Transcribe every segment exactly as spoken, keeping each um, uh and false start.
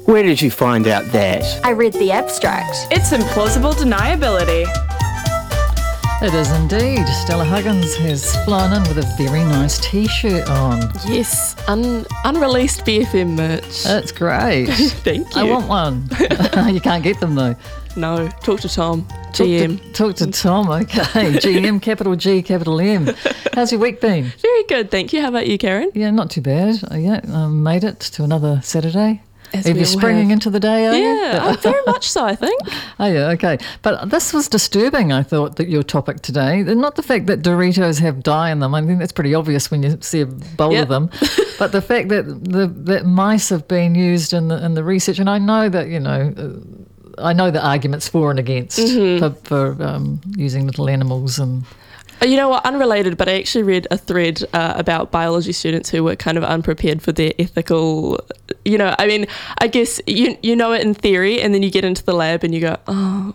Where did you find out that? I read the abstract. It's implausible deniability. It is indeed. Stella Huggins has flown in with a very nice T-shirt on. Yes, un- unreleased B F M merch. That's great. Thank you. I want one. You can't get them though. No, talk to Tom, G M. Talk to, talk to Tom, okay. G M, capital G, capital M. How's your week been? Very good, thank you. How about you, Karen? Yeah, not too bad. Uh, yeah, um, made it to another Saturday. As Are we you all springing have. into the day, are you? Yeah, oh, very much so, I think. Oh, yeah, okay. But this was disturbing, I thought, that your topic today. Not the fact that Doritos have dye in them. I think that's pretty obvious when you see a bowl Yep. of them. But the fact that the that mice have been used in the in the research, and I know that, you know, uh, I know the arguments for and against Mm-hmm. for, for um, using little animals and... Uh, You know what, unrelated, but I actually read a thread uh, about biology students who were kind of unprepared for their ethical, you know, I mean, I guess you you know it in theory, and then you get into the lab and you go, oh,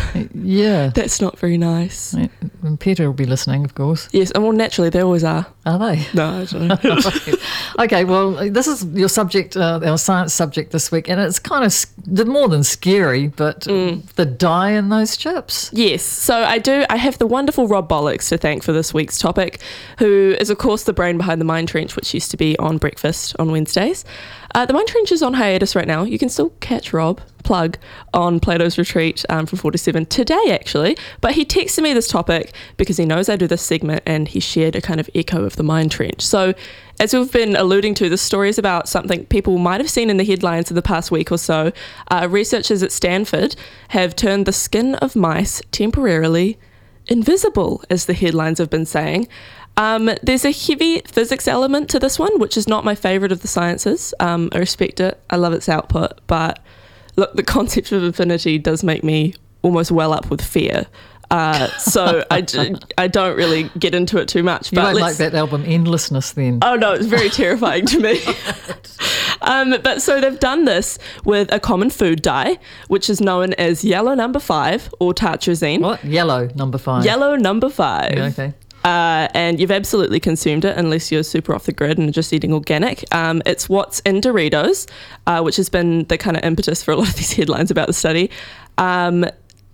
Yeah. that's not very nice. And Peter will be listening, of course. Yes, and well, naturally, they always are. Are they? No, I don't know. Okay, well, this is your subject, uh, our science subject this week, and it's kind of s- more than scary, but the dye in those chips. Yes, so I do. I have the wonderful Rob Bollocks to thank for this week's topic, who is, of course, the brain behind the Mind Trench, which used to be on breakfast on Wednesdays. Uh, the Mind Trench is on hiatus right now. You can still catch Rob, plug, on Plato's Retreat um, from four to seven today, actually. But he texted me this topic because he knows I do this segment, and he shared a kind of echo of the Mind Trench. So, as we've been alluding to, this story is about something people might have seen in the headlines in the past week or so. Uh, researchers at Stanford have turned the skin of mice temporarily invisible, as the headlines have been saying. Um, there's a heavy physics element to this one, which is not my favourite of the sciences. Um, I respect it. I love its output. But look, the concept of infinity does make me almost well up with fear. Uh, so I, d- I don't really get into it too much. You But won't like let's- that album Endlessness then. Oh no, it's very terrifying to me. Um, but so they've done this with a common food dye, which is known as yellow number five or tartrazine. What? Yellow, number five. Yellow number five. Yeah, okay. Uh, and you've absolutely consumed it unless you're super off the grid and just eating organic. Um, it's what's in Doritos, uh, which has been the kind of impetus for a lot of these headlines about the study. Um,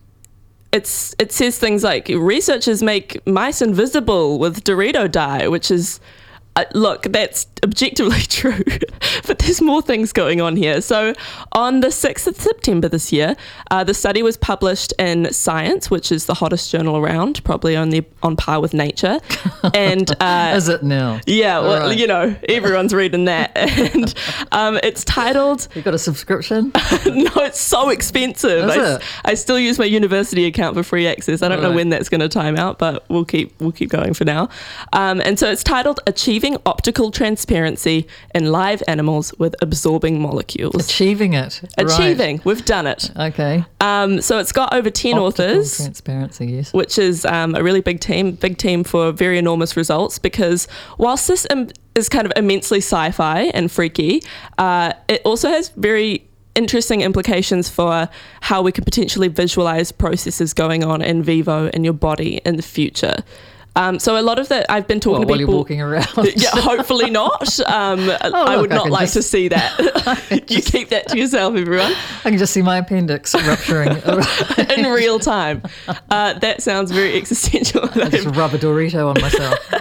it's it says things like researchers make mice invisible with Dorito dye, which is uh, look, that's objectively true, but there's more things going on here. So on the sixth of September this year, uh, the study was published in Science, which is the hottest journal around, probably only on par with Nature. And uh, Is it now? yeah, well, right. you know, everyone's reading that. And um, it's titled, You got a subscription? no, it's so expensive. Is I, it? I still use my university account for free access. I don't know Right. when that's going to time out, but we'll keep we'll keep going for now. Um, and so it's titled Achieving Optical Transparency in Live Animals with Absorbing Molecules. Achieving it. Achieving, we've done it. Right. Okay. Um, so it's got over ten Optical authors, transparency, yes. which is um, a really big team, big team for very enormous results, because whilst this im- is kind of immensely sci-fi and freaky, uh, it also has very interesting implications for how we could potentially visualize processes going on in vivo in your body in the future. Um, so a lot of that, I've been talking What, to while people. you're walking around? Yeah, hopefully not. Um, I look, would I not can like just- to see that. You keep that to yourself, everyone. I can just see my appendix rupturing. In real time. Uh, that sounds very existential. I just rub a Dorito on myself.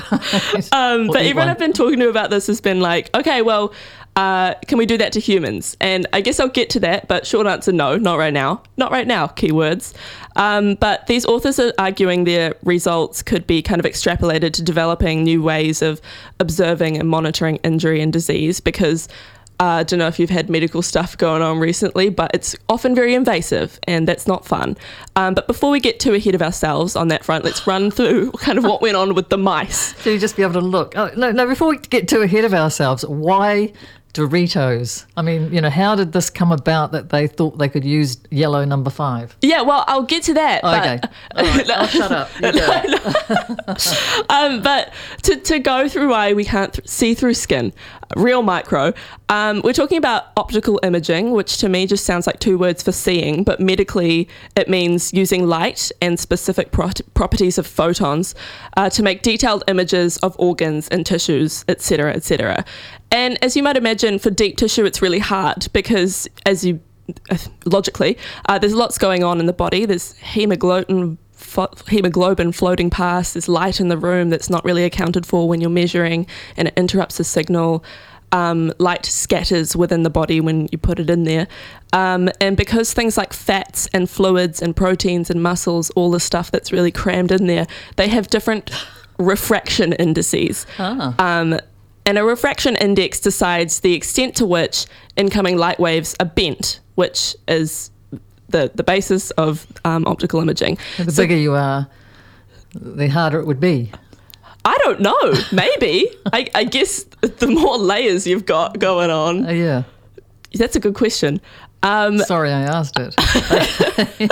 Um, Or but eat everyone one. I've been talking to about this has been like, okay, well, uh, can we do that to humans? And I guess I'll get to that, but short answer, no, not right now. Not right now, keywords. Um, but these authors are arguing their results could be kind of extrapolated to developing new ways of observing and monitoring injury and disease, because uh, I don't know if you've had medical stuff going on recently, but it's often very invasive, and that's not fun. Um, but before we get too ahead of ourselves on that front, let's run through kind of what went on with the mice. So you just be able to look. Oh, no, no, before we get too ahead of ourselves, why Doritos? I mean, you know, how did this come about that they thought they could use yellow number five? Yeah, well, I'll get to that. Oh, but, okay. All right, I'll shut up. You do it. um, but to, to go through why we can't th- see through skin, real micro. Um, we're talking about optical imaging, which to me just sounds like two words for seeing, but medically it means using light and specific pro- properties of photons uh, to make detailed images of organs and tissues, et cetera, et cetera. And as you might imagine, for deep tissue, it's really hard because, as you logically, uh, there's lots going on in the body. There's hemoglobin. hemoglobin floating past, there's light in the room that's not really accounted for when you're measuring, and it interrupts the signal. Um, light scatters within the body when you put it in there. Um, and because things like fats and fluids and proteins and muscles, all the stuff that's really crammed in there, they have different refraction indices. Ah. Um, and a refraction index decides the extent to which incoming light waves are bent, which is the, the basis of um, optical imaging. The So- bigger you are, the harder it would be. I don't know. Maybe. I, I guess the more layers you've got going on. Uh, yeah. That's a good question. Um, Sorry I asked it.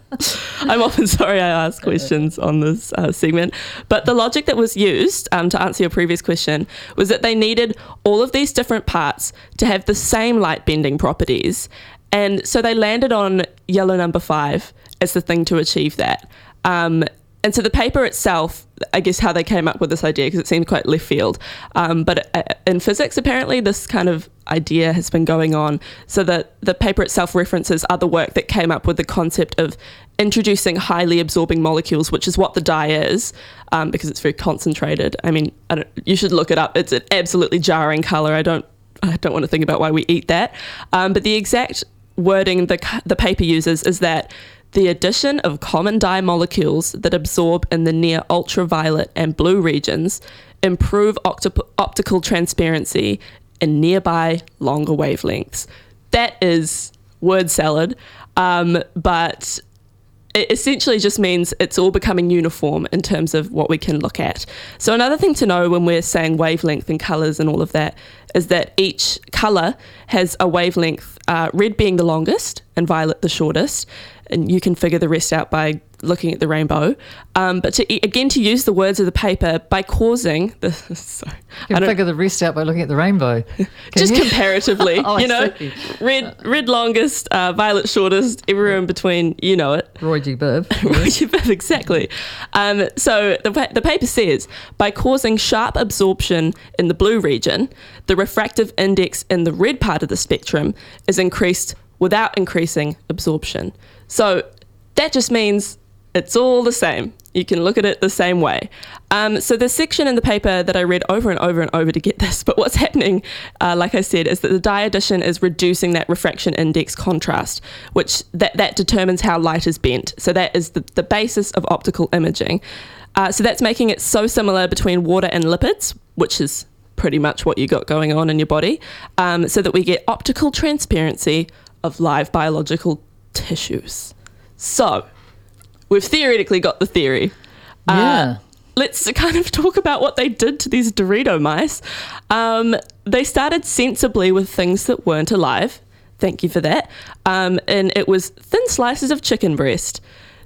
I'm often sorry I ask questions on this uh, segment. But the logic that was used um, to answer your previous question was that they needed all of these different parts to have the same light bending properties. And so they landed on yellow number five as the thing to achieve that. Um, And so the paper itself, I guess how they came up with this idea, because it seemed quite left field. Um, but uh, in physics, apparently, this kind of idea has been going on. So that the paper itself references other work that came up with the concept of introducing highly absorbing molecules, which is what the dye is, um, because it's very concentrated. I mean, I don't, you should look it up. It's an absolutely jarring color. I don't, I don't want to think about why we eat that. Um, but the exact wording the the paper uses is that the addition of common dye molecules that absorb in the near ultraviolet and blue regions improve octop- optical transparency in nearby longer wavelengths. That is word salad, um, but it essentially just means it's all becoming uniform in terms of what we can look at. So another thing to know when we're saying wavelength and colours and all of that is that each colour has a wavelength, uh, red being the longest and violet the shortest. And you can figure the rest out by looking at the rainbow. Um, but to, again, to use the words of the paper, by causing the sorry, You can figure the rest out by looking at the rainbow. Can just you? comparatively, Oh, I you know, see. red red longest, uh, violet shortest, everywhere in between, you know it. Roy G. Biv. Right, exactly. Um, so the, pa- the paper says, by causing sharp absorption in the blue region, the refractive index in the red part of the spectrum is increased without increasing absorption. So that just means it's all the same. You can look at it the same way. Um, so the section in the paper that I read over and over and over to get this, but what's happening, uh, like I said, is that the dye addition is reducing that refraction index contrast, which that, that determines how light is bent. So that is the, the basis of optical imaging. Uh, so that's making it so similar between water and lipids, which is pretty much what you got going on in your body, um, so that we get optical transparency of live biological tissues. So we've theoretically got the theory. Yeah. Uh, let's kind of talk about what they did to these Dorito mice. Um, they started sensibly with things that weren't alive. Thank you for that. Um, and it was thin slices of chicken breast.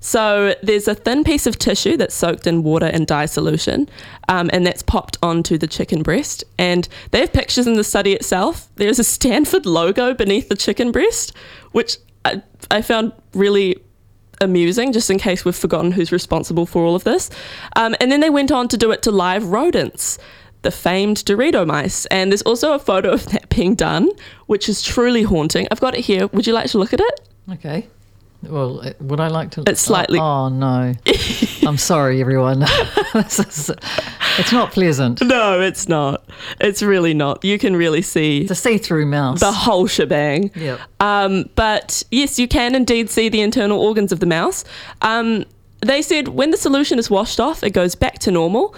So there's a thin piece of tissue that's soaked in water and dye solution, um, and that's popped onto the chicken breast. And they have pictures in the study itself. There's a Stanford logo beneath the chicken breast, which I, I found really amusing, just in case we've forgotten who's responsible for all of this. Um, and then they went on to do it to live rodents, the famed Dorito mice. And there's also a photo of that being done, which is truly haunting. I've got it here. Would you like to look at it? Okay. Well, uh, would I like to? It's slightly- Oh, oh no. I'm sorry, everyone. This is, it's not pleasant. No, it's not. It's really not. You can really see It's a see-through mouse. the whole shebang. Yep. Um, but yes, you can indeed see the internal organs of the mouse. Um, they said when the solution is washed off, it goes back to normal.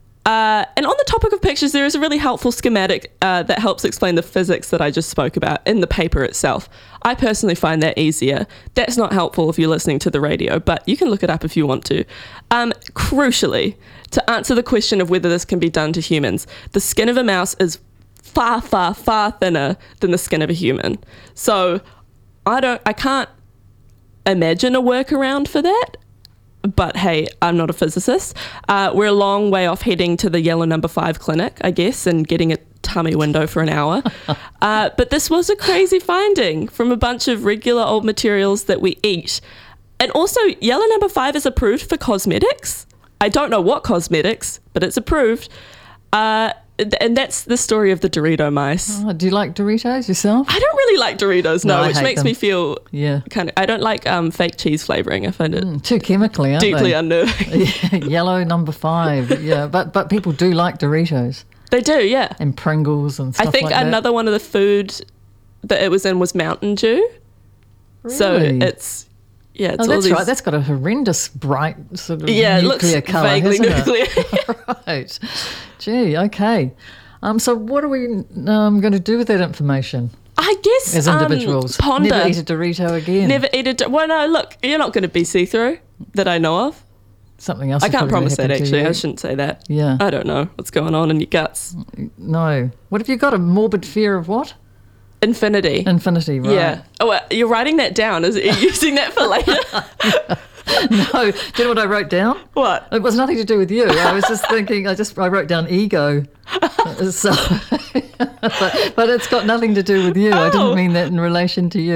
Uh, and on the topic of pictures, there is a really helpful schematic uh, that helps explain the physics that I just spoke about in the paper itself. I personally find that easier. That's not helpful if you're listening to the radio, but you can look it up if you want to. Um, crucially, to answer the question of whether this can be done to humans, the skin of a mouse is far, far, far thinner than the skin of a human. So I don't, I can't imagine a workaround for that. But hey, I'm not a physicist. Uh, we're a long way off heading to the yellow number five clinic, I guess, and getting it tummy window for an hour. Uh, but this was a crazy finding from a bunch of regular old materials that we eat. And also, yellow number five is approved for cosmetics. I don't know what cosmetics, but it's approved. Uh, and that's the story of the Dorito mice. Oh, do you like Doritos yourself? I don't really like Doritos, no, No, I which hate makes them. me feel Yeah. kind of. I don't like um, fake cheese flavoring. I find it Mm, too chemically, aren't deeply they? unnerving. Yeah, yellow number five. Yeah, but but people do like Doritos They do, yeah. and Pringles and stuff I think like that. another one of the food that it was in was Mountain Dew. So Really? it's yeah, it's Oh, all that's these, right. That's got a horrendous bright sort of yeah, it looks nuclear colour, vaguely hasn't nuclear. it? Right. Gee, okay. Um, so what are we um, going to do with that information I guess as um, individuals? ponder. Never eat a Dorito again. Never eat it. Well, no, look, you're not going to be see-through that I know of. Something else. I is can't probably promise that, happened to actually. you. I shouldn't say that. Yeah. I don't know what's going on in your guts. No. What have you got? A morbid fear of what? Infinity. Infinity, right? Yeah. Oh, uh, you're writing that down. Is are you using that for later? No. Do you know what I wrote down? What? It was nothing to do with you. I was just thinking. I just I wrote down ego. So, but, but it's got nothing to do with you. I Oh. didn't mean that in relation to you.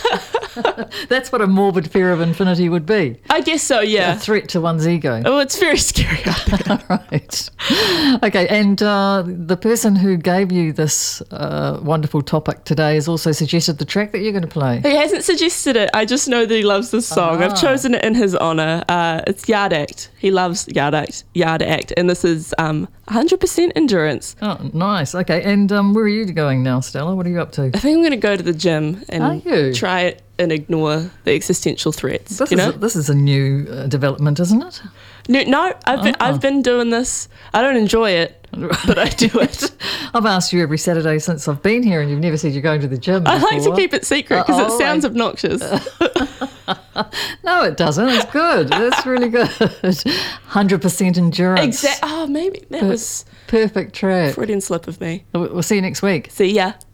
That's what a morbid fear of infinity would be. I guess so, A yeah. threat to one's ego. Oh, it's very scary. Right. Okay, and uh, the person who gave you this uh, wonderful topic today has also suggested the track that you're going to play. He hasn't suggested it. I just know that he loves this song. Ah. I've chosen it in his honour. Uh, it's Yard Act. He loves Yard Act. Yard Act, and this is um, one hundred percent endurance. Oh, nice. Okay, and um, where are you going now, Stella? What are you up to? I think I'm going to go to the gym Are and you? try it and ignore the existential threats. This you is know? a, this is a new uh, development, isn't it? No, no I've been, Oh. I've been doing this. I don't enjoy it, but I do it. I've asked you every Saturday since I've been here, and you've never said you're going to the gym. I like to before. keep it secret because Oh, it sounds I- obnoxious. No, it doesn't. It's good. That's really good. one hundred percent endurance. Exactly. Oh, maybe that was Perfect track. Freudian slip of me. We'll see you next week. See ya.